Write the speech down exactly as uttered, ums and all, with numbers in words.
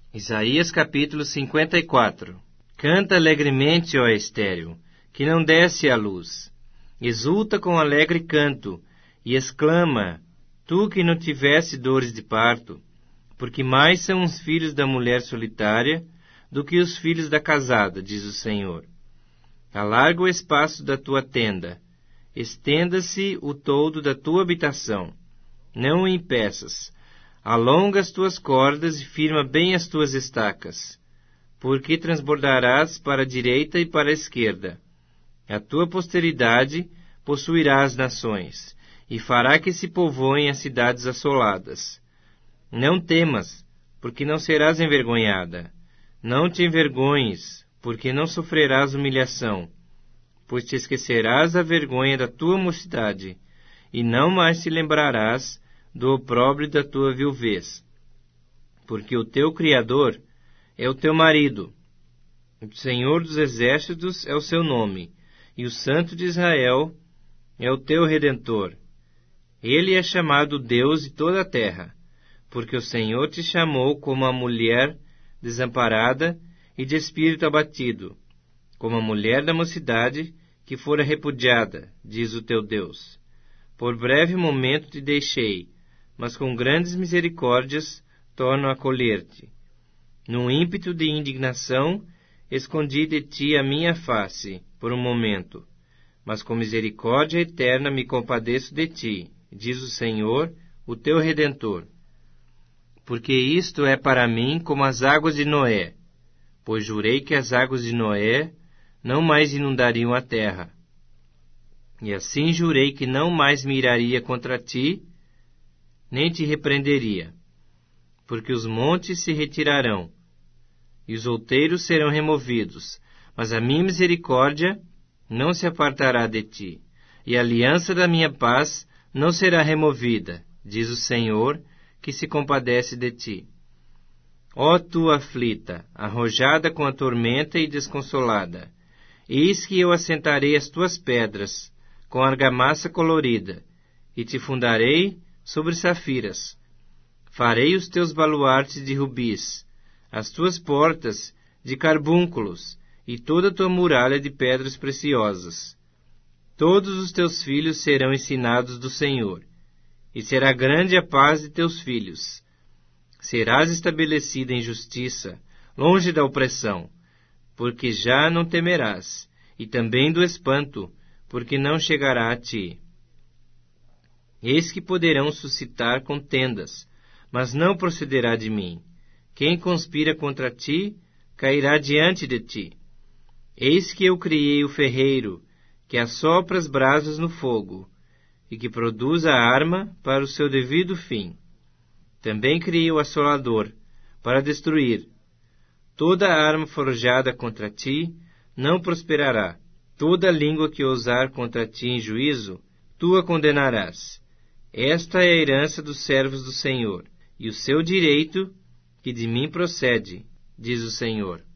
Isaías capítulo cinquenta e quatro. Canta alegremente, ó estéril, que não desce a luz. Exulta com alegre canto, e exclama, tu que não tivesse dores de parto, porque mais são os filhos da mulher solitária do que os filhos da casada, diz o Senhor. Alarga o espaço da tua tenda, estenda-se o toldo da tua habitação. Não o impeças. Alonga as tuas cordas e firma bem as tuas estacas, porque transbordarás para a direita e para a esquerda. A tua posteridade possuirá as nações, e fará que se povoem as cidades assoladas. Não temas, porque não serás envergonhada. Não te envergonhes, porque não sofrerás humilhação, pois te esquecerás da vergonha da tua mocidade, e não mais te lembrarás do opróbrio da tua viuvez. Porque o teu Criador é o teu marido, o Senhor dos Exércitos é o seu nome, e o Santo de Israel é o teu Redentor. Ele é chamado Deus de toda a terra, porque o Senhor te chamou como a mulher desamparada e de espírito abatido, como a mulher da mocidade que fora repudiada, diz o teu Deus. Por breve momento te deixei, mas com grandes misericórdias torno a acolher-te. Num ímpeto de indignação, escondi de ti a minha face, por um momento, mas com misericórdia eterna me compadeço de ti, diz o Senhor, o teu Redentor. Porque isto é para mim como as águas de Noé, pois jurei que as águas de Noé não mais inundariam a terra. E assim jurei que não mais me iraria contra ti, nem te repreenderia, porque os montes se retirarão, e os outeiros serão removidos, mas a minha misericórdia não se apartará de ti, e a aliança da minha paz não será removida, diz o Senhor, que se compadece de ti. Ó tu aflita, arrojada com a tormenta e desconsolada, eis que eu assentarei as tuas pedras com argamassa colorida, e te fundarei sobre safiras. Farei os teus baluartes de rubis, as tuas portas de carbúnculos, e toda a tua muralha de pedras preciosas. Todos os teus filhos serão ensinados do Senhor, e será grande a paz de teus filhos. Serás estabelecida em justiça, longe da opressão, porque já não temerás, e também do espanto, porque não chegará a ti. Eis que poderão suscitar contendas, mas não procederá de mim. Quem conspira contra ti, cairá diante de ti. Eis que eu criei o ferreiro, que assopra as brasas no fogo, e que produz a arma para o seu devido fim. Também criei o assolador, para destruir. Toda arma forjada contra ti não prosperará. Toda língua que ousar contra ti em juízo, tu a condenarás. Esta é a herança dos servos do Senhor, e o seu direito, que de mim procede, diz o Senhor.